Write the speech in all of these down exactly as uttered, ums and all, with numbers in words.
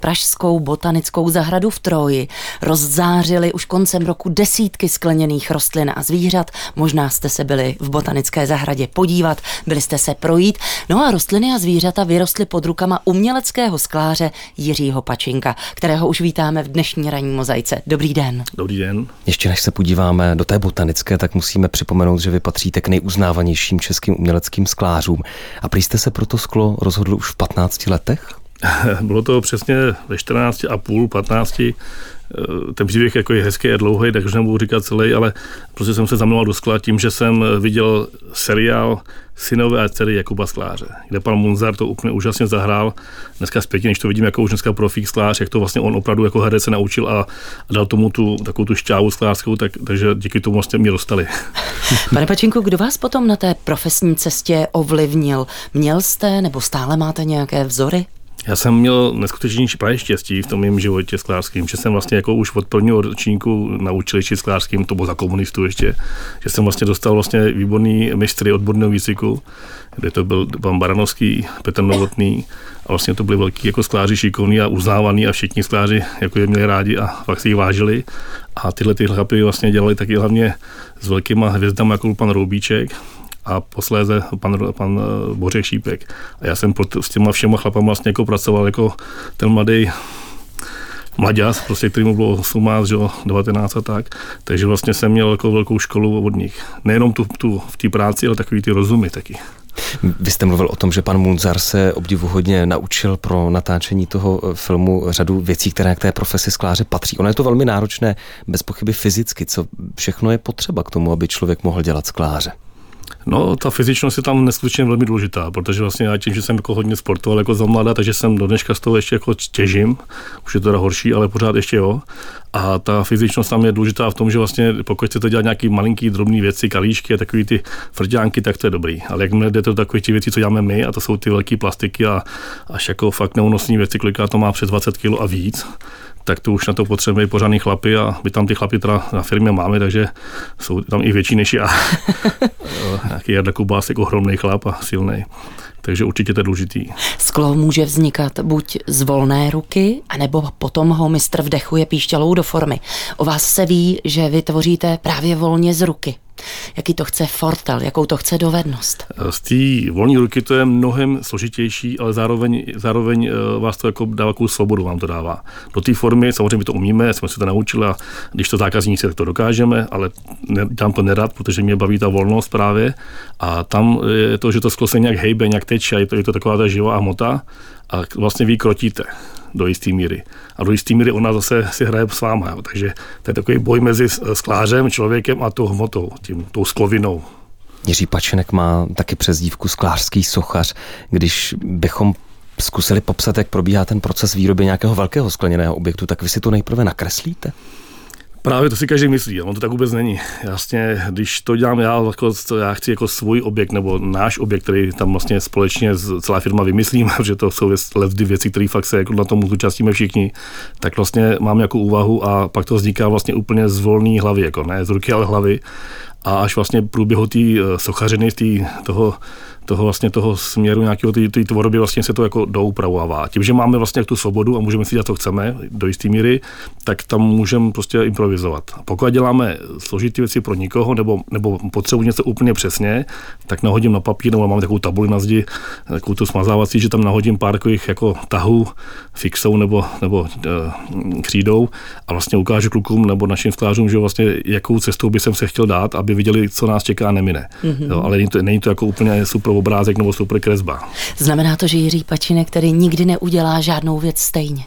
pražskou botanickou zahradu v Troji rozzářili už koncem roku desítky skleněných rostlin a zvířat. Možná jste se byli v botanické zahradě podívat, byli jste se projít. No a rostliny a zvířata vyrostly pod rukama uměleckého skláře Jiřího Pačinka, kterého už vítáme v dnešní ranní mozaice. Dobrý den. Dobrý den. Ještě než se podíváme do té botanické, tak musíme připomenout, že vy patříte k nejuznávanějším českým uměleckým sklářům. A prý jste se pro to sklo rozhodl už v patnácti letech? Bylo to přesně ve čtrnácti a půl, patnácti. Ten příběh jako je hezký a dlouhý, takže nebudu říkat celý, ale prostě jsem se zamiloval do skla tím, že jsem viděl seriál Synové a dcery Jakuba Skláře, kde pan Munzar to úplně úžasně zahrál. Dneska zpětně, než to vidím jako už dneska profík sklář, jak to vlastně on opravdu jako herec se naučil a, a dal tomu tu takovou tu šťávu sklářskou, tak, takže díky tomu vlastně mě dostali. Pane Pačinku, kdo vás potom na té profesní cestě ovlivnil? Měl jste nebo stále máte nějaké vzory? Já jsem měl neskutečný právě štěstí v tom mém životě sklářským, že jsem vlastně jako už od prvního ročníku na učilišti sklářským, to bylo za komunistů ještě, že jsem vlastně dostal vlastně výborný mistry odborného výcviku, kde to byl pan Baranovský, Petr Novotný a vlastně to byli velký jako skláři šikovní a uznávaný a všichni skláři jako je měli rádi a fakt si jich vážili. A tyhle ty chlapy vlastně dělali taky hlavně s velkýma hvězdami jako pan Roubíček a posléze pan, pan Bořek Šípek. A já jsem s těma všema chlapama vlastně jako pracoval jako ten mladý mlaďas, prostě, který mu bylo osmnáct, že jo, devatenáct a tak. Takže vlastně jsem měl jako velkou školu od nich. Nejenom tu, tu v té práci, ale takový ty rozumy taky. Vy jste mluvil o tom, že pan Munzar se obdivuhodně naučil pro natáčení toho filmu řadu věcí, které k té profesi skláře patří. Ono je to velmi náročné, bez pochyby fyzicky. Co všechno je potřeba k tomu, aby člověk mohl dělat skláře? No, ta fyzičnost je tam neskutečně velmi důležitá, protože vlastně já tím, že jsem jako hodně sportoval jako za mladá, takže jsem do dneška z toho ještě jako těžím, už je to teda horší, ale pořád ještě jo. A ta fyzičnost tam je důležitá v tom, že vlastně pokud chcete dělat nějaký malinký drobný věci, kalíšky a takový ty frťánky, tak to je dobrý. Ale jakmile jde to takové ty věci, co děláme my, a to jsou ty velké plastiky a až jako fakt neúnosné věci, kolikrát to má přes dvacet kilo a víc, tak to už na to potřebují pořádný chlapy a my tam ty chlapy teda na firmě máme, takže jsou tam i větší než já. Nějaký Jarda Kubásek, ohromný chlap a silný. Takže určitě to je důležitý. Sklo může vznikat buď z volné ruky, anebo potom ho mistr vdechuje píšťalou do formy. O vás se ví, že vy tvoříte právě volně z ruky. Jaký to chce fortel, jakou to chce dovednost? Z té volné ruky to je mnohem složitější, ale zároveň, zároveň vás to jako dává takovou svobodu, vám to dává. Do té formy samozřejmě to umíme, jsme se to naučili a když to zákazníci, tak to dokážeme, ale ne, dělám to nerad, protože mě baví ta volnost právě a tam je to, že to sklo se nějak hejbe, nějak teče, je to, je to taková ta živá hmota a vlastně vy krotíte do jisté míry. A do jisté míry ona zase si hraje s váma. Jo. Takže to je takový boj mezi sklářem, člověkem a tou hmotou, tím, tou sklovinou. Jiří Pačinek má taky přezdívku sklářský sochař. Když bychom zkusili popsat, jak probíhá ten proces výroby nějakého velkého skleněného objektu, tak vy si to nejprve nakreslíte? Právě to si každý myslí, ale to tak vůbec není. Jasně, když to dělám já, jako, já chci jako svůj objekt nebo náš objekt, který tam vlastně společně celá firma vymyslíme, protože to jsou levdy věci, které fakt se jako na tom zúčastníme všichni, tak vlastně mám jako úvahu a pak to vzniká vlastně úplně z volné hlavy, jako ne z ruky, ale hlavy. A až vlastně v průběhu té sochařiny, tý, toho, toho vlastně toho směru nějakého té tvorby vlastně se to jako doupravovává. Tím, že máme vlastně tu svobodu a můžeme si dělat, co chceme do jisté míry, tak tam můžeme prostě improvizovat. A pokud děláme složité věci pro nikoho nebo, nebo potřebuji něco úplně přesně, tak nahodím na papír, nebo máme takovou tabuli na zdi, takovou tu smazávací, že tam nahodím pár takových jako tahů fixou nebo, nebo e, křídou a vlastně ukážu klukům nebo našim sklářům, že vlastně jakou cestou by jsem se chtěl dát, aby viděli, co nás čeká a nemine. Mm-hmm. Jo, ale není to, není to jako úplně super obrázek nebo super kresba. Znamená to, že Jiří Pačinek který nikdy neudělá žádnou věc stejně?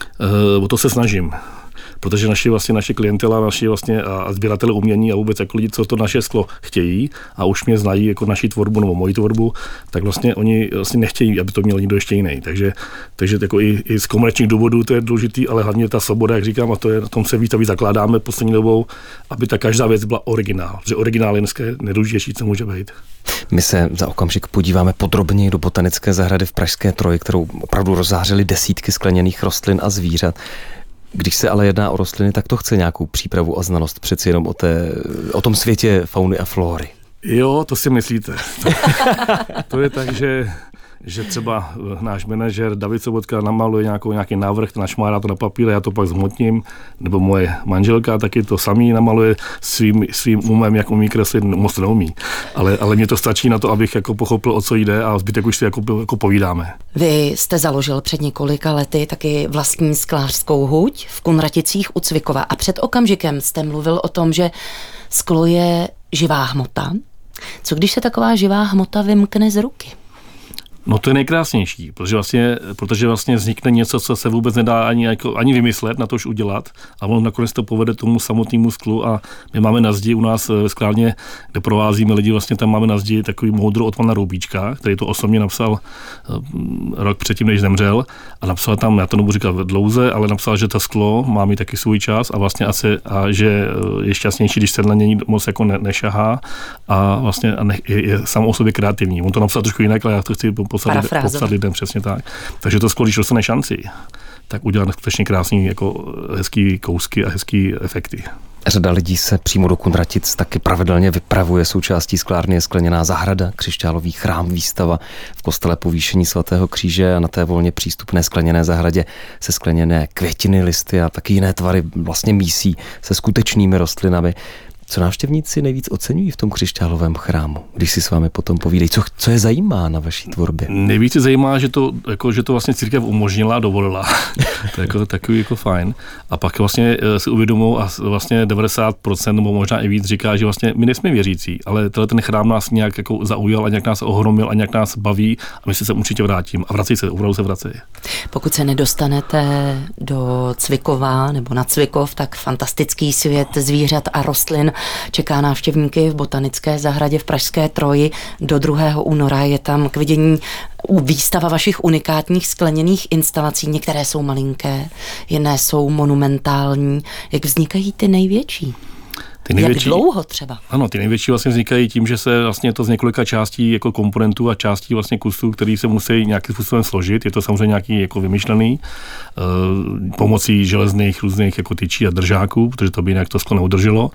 E, o to se snažím. Protože naši vlastně naše klientela, naši vlastně a sběratele umění a vůbec jako lidi, co to naše sklo chtějí a už mě znají jako naši tvorbu nebo moji tvorbu, tak vlastně oni vlastně nechtějí, aby to měl někdo ještě jiný. Takže, takže jako i, i z komerčních důvodů to je důležitý, ale hlavně ta svoboda, jak říkám, a to je, na tom se víc a víc zakládáme poslední dobou, aby ta každá věc byla originál. Protože originál je dneska nejdůležitější, co může být. My se za okamžik podíváme podrobněji do botanické zahrady v pražské Troji, kterou opravdu rozzářily desítky skleněných rostlin a zvířat. Když se ale jedná o rostliny, tak to chce nějakou přípravu a znalost přeci jenom o, té, o tom světě fauny a flóry. Jo, to si myslíte. To, to je tak, že že třeba náš manažer David Sobotka namaluje nějakou, nějaký návrh, našmárá to na papír, já to pak zhmotním, nebo moje manželka taky to samý namaluje svým, svým umem, jak umí kreslit, moc neumí. Ale, ale mě to stačí na to, abych jako pochopil, o co jde a zbytek už si jako, jako povídáme. Vy jste založil před několika lety taky vlastní sklářskou huť v Kunraticích u Cvikova a před okamžikem jste mluvil o tom, že sklo je živá hmota. Co když se taková živá hmota vymkne z ruky? No to je nejkrásnější, protože vlastně, protože vlastně vznikne něco, co se vůbec nedá ani, jako, ani vymyslet, na to už udělat a ono nakonec to povede tomu samotnému sklu a my máme na zdi u nás ve sklárně, kde provázíme lidi, vlastně tam máme na zdi takový moudro od pana Roubíčka, který to osobně napsal rok předtím, než zemřel a napsal tam, já to nebudu říkat dlouze, ale napsal, že to sklo má mít taky svůj čas a vlastně asi, a že je šťastnější, když se na něj moc jako ne, nešahá a vlastně a ne, je, je sám o sobě kreativní. On to napsal trošku jinak, ale já to chci popsat, popsat lidem přesně tak. Takže to sklo, když dostane šanci, tak udělá skutečně krásný, jako hezký kousky a hezký efekty. Řada lidí se přímo do Kunratic taky pravidelně vypravuje. Součástí sklárny je skleněná zahrada, křišťálový chrám, výstava v kostele Povýšení svatého kříže a na té volně přístupné skleněné zahradě se skleněné květiny, listy a taky jiné tvary vlastně mísí se skutečnými rostlinami. Co návštěvníci nejvíc oceňují v tom křišťálovém chrámu, když si s vámi potom povídají? Co, co je zajímá na vaší tvorbě? Nejvíc je zajímá, že to, jako, že to vlastně církev umožnila a dovolila. To je jako, takový jako fajn. A pak vlastně si uvědomují a vlastně devadesát procent nebo možná i víc říká, že vlastně my nejsme věřící, ale tenhle ten chrám nás nějak jako zaujal a nějak nás ohromil a nějak nás baví a my si se určitě vrátím. A vrací se, opravdu se vrací. Pokud se nedostanete do Cvikova nebo na Cvikov, tak fantastický svět zvířat a rostlin čeká návštěvníky v botanické zahradě v Pražské Troji. Do druhého února je tam k vidění výstava vašich unikátních skleněných instalací. Některé jsou malinké, jiné jsou monumentální. Jak vznikají ty největší? Ty největší, jak dlouho třeba? Ano, ty největší vlastně vznikají tím, že se vlastně to z několika částí jako komponentů a částí vlastně kusů, který se musí nějakým způsobem složit. Je to samozřejmě nějaký jako vymyšlený uh, pomocí železných různých jako tyčí a držáků, protože to by jinak to sklo neudrželo.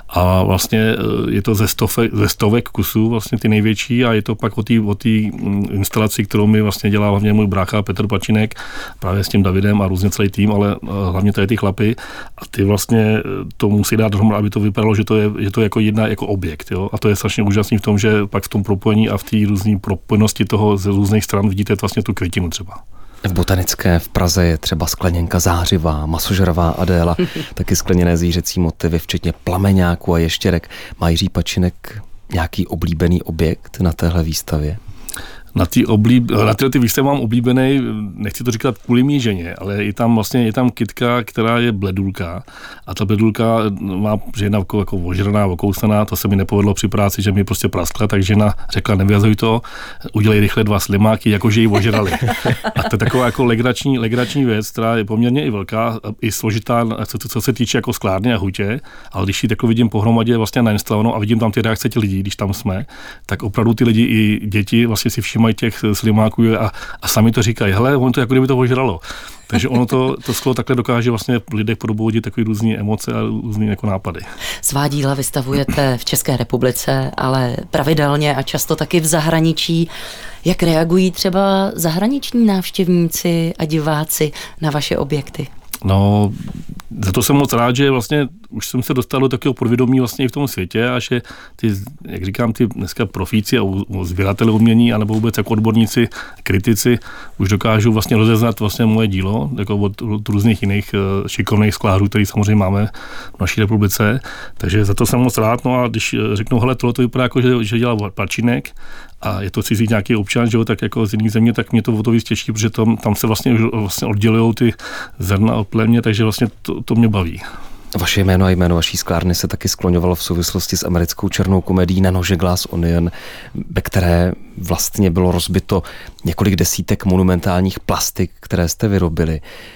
A vlastně uh, je to ze stovek, ze stovek kusů vlastně ty největší a je to pak o té o té instalaci, kterou mi vlastně dělá hlavně můj brácha Petr Pačinek, právě s tím Davidem a různě celý tým, ale uh, hlavně tady ty chlapy a ty vlastně to musí dát dohromady, aby to vypadalo, že to je, že to je jako jedna jako objekt. Jo? A to je strašně úžasný v tom, že pak v tom propojení a v té různé propojenosti toho ze různých stran vidíte vlastně tu květinu třeba. V Botanické v Praze je třeba skleněnka zářivá, masožravá Adéla, taky skleněné zvířecí motivy, včetně plameňáků a ještěrek. Má Jiří Pačinek nějaký oblíbený objekt na téhle výstavě? Na, tý oblíb, na tyhle ty výstavy mám oblíbený, nechci to říkat kvůli mý ženě, ale je tam vlastně je tam kytka, která je bledulka a ta bledulka má, že jedna jako, jako ožraná, okousaná, to se mi nepovedlo při práci, že mi prostě praskla, tak žena řekla, nevyhazuj to, udělej rychle dva slimáky, jakože ji ožrali. A to je taková jako legrační, legrační věc, která je poměrně i velká, i složitá, co, co se týče jako sklárny a hutě, ale když ji takhle vidím pohromadě vlastně nainstalovanou a vidím tam ty reakce těch lidí, když tam jsme, tak opravdu ty lidi i děti vlastně si všim mají těch slimáků a, a sami to říkají, hele, on to jako kdyby to ožralo. Takže ono to, to sklo takhle dokáže vlastně lidé podoboudit takové různé emoce a různé jako nápady. Svá díla vystavujete v České republice, ale pravidelně a často taky v zahraničí. Jak reagují třeba zahraniční návštěvníci a diváci na vaše objekty? No, za to jsem moc rád, že vlastně už jsem se dostal do takového podvědomí vlastně i v tom světě a že ty, jak říkám, ty dneska profíci a sběratele umění anebo vůbec jako odborníci, kritici už dokážou vlastně rozeznat vlastně moje dílo, jako od, od různých jiných šikovných sklářů, který samozřejmě máme v naší republice. Takže za to jsem moc rád. No a když řeknu, hele, tohle to vypadá jako, že, že dělá Pačinek a je to cizí nějaký občan, že jo, tak jako z jiných země, tak mě to o to víc těší, protože tam, tam se vlastně, vlastně oddělují ty zrna od plémě, takže vlastně to, to mě baví. Vaše jméno a jméno vaší sklárny se taky skloňovalo v souvislosti s americkou černou komedií Na nože Glass Onion, ve které vlastně bylo rozbito několik desítek monumentálních plastik, které jste vyrobili.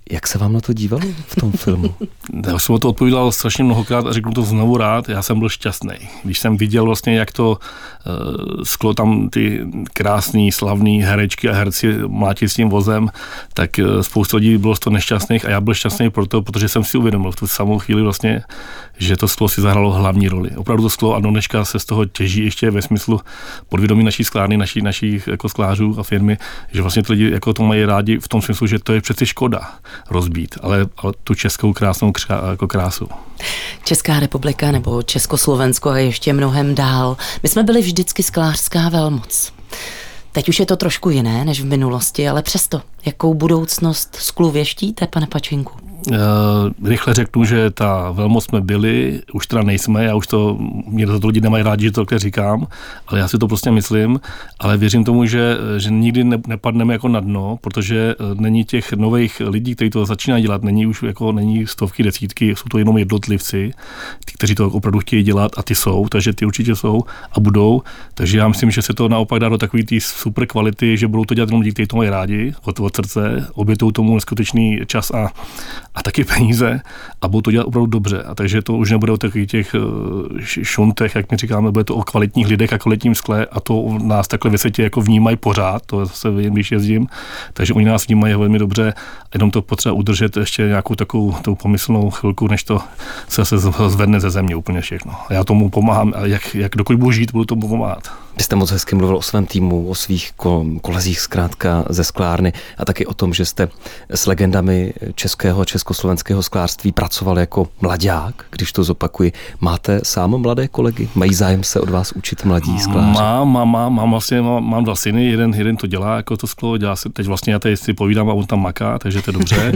Jak se vám na to dívalo v tom filmu? Já jsem o to odpovídal strašně mnohokrát a řeknu to znovu rád, já jsem byl šťastný. Když jsem viděl vlastně, jak to uh, sklo tam ty krásný, slavný herečky a herci mlátí s tím vozem, tak uh, spousta lidí bylo z toho nešťastných a já byl šťastný proto, protože jsem si uvědomil v tu samou chvíli vlastně, že to sklo si zahralo hlavní roli. Opravdu to sklo a do dneška se z toho těží ještě ve smyslu podvědomí naší sklárny, naší, našich jako sklářů a firmy, že vlastně ty lidi jako to mají rádi v tom smyslu, že to je přeci škoda rozbít, ale, ale tu českou krásnou křá, jako krásu. Česká republika nebo Československo je ještě mnohem dál. My jsme byli vždycky sklářská velmoc. Teď už je to trošku jiné než v minulosti, ale přesto, jakou budoucnost sklu věštíte, pane Pačinku? Rychle řeknu, že ta velmoc jsme byli, už teda nejsme, já už to, mě to lidi nemají rádi, že to takhle říkám, ale já si to prostě myslím, ale věřím tomu, že, že nikdy ne, nepadneme jako na dno, protože není těch nových lidí, kteří to začínají dělat, není už jako, není stovky, desítky, jsou to jenom jednotlivci, ty, kteří to opravdu chtějí dělat a ty jsou, takže ty určitě jsou a budou, takže já myslím, že se to naopak dá do takové té super kvality, že budou to dělat jenom lidi, kteří to mají rádi, od, od srdce, obětují tomu neskutečný čas a a taky peníze a budou to dělat opravdu dobře. A takže to už nebude o takových těch šuntech, jak my říkáme, bude to o kvalitních lidech a kvalitním skle a to nás takhle ve světě jako vnímají pořád, to zase vím, když jezdím, takže oni nás vnímají velmi dobře a jenom to potřeba udržet ještě nějakou takovou tou pomyslnou chvilku, než to se zvedne ze země úplně všechno. A já tomu pomáhám a jak, jak dokud budu žít, budu tomu pomáhat. Vy jste moc hezky mluvil o svém týmu, o svých kolezích zkrátka ze sklárny a taky o tom, že jste s legendami českého a československého sklářství pracoval jako mladák, když to zopakuji. Máte sám mladé kolegy? Mají zájem se od vás učit mladí skláři? Mám, mám, mám, mám vlastně, mám, mám dva syny, jeden, jeden to dělá jako to sklo, dělá se, teď vlastně já tady si povídám a on tam maká, takže to je dobře.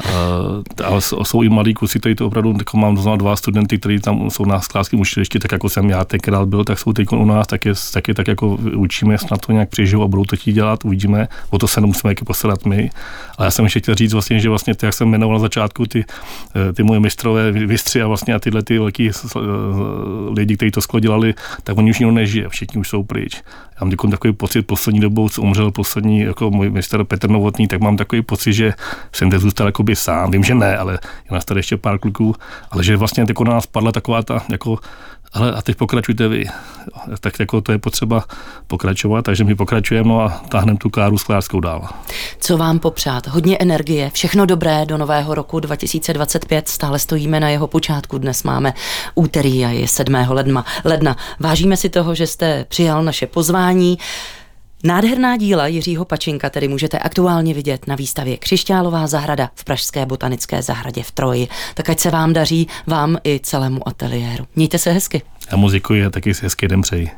uh, ale jsou i mladí kluci, kteří to opravdu, jako mám znamená dva studenty, kteří tam jsou na sklářském učilišti, tak jako jsem já tenkrát byl, tak jsou teď u nás, tak je, tak je tak jako učíme, snad to nějak přežijou a budou to chtít dělat, uvidíme, o to se nemusíme jaký postarat my. Ale já jsem ještě chtěl říct vlastně, že vlastně, jak jsem jmenoval na začátku ty, ty moje mistrové vystři a vlastně a tyhle ty velký lidi, kteří to sklo dělali, tak oni už nikdo nežije, všichni už jsou pryč. Já mám takový pocit poslední dobou, co umřel poslední jako můj mistr Petr Novotný, tak mám takový pocit, že jsem teď zůstal jakoby sám. Vím, že ne, ale je nás tady ještě pár kluků, ale že vlastně jako na nás padla taková ta jako ale a teď pokračujte vy. Tak jako to je potřeba pokračovat, takže my pokračujeme no a táhneme tu káru sklářskou dál. Co vám popřát? Hodně energie, všechno dobré do nového roku dva tisíce dvacet pět, stále stojíme na jeho počátku, dnes máme úterý a je sedmého ledna. ledna. Vážíme si toho, že jste přijal naše pozvání. Nádherná díla Jiřího Pačinka tedy můžete aktuálně vidět na výstavě Křišťálová zahrada v pražské botanické zahradě v Troji. Tak ať se vám daří, vám i celému ateliéru. Mějte se hezky. Já moc děkuji a taky si hezký den přeji.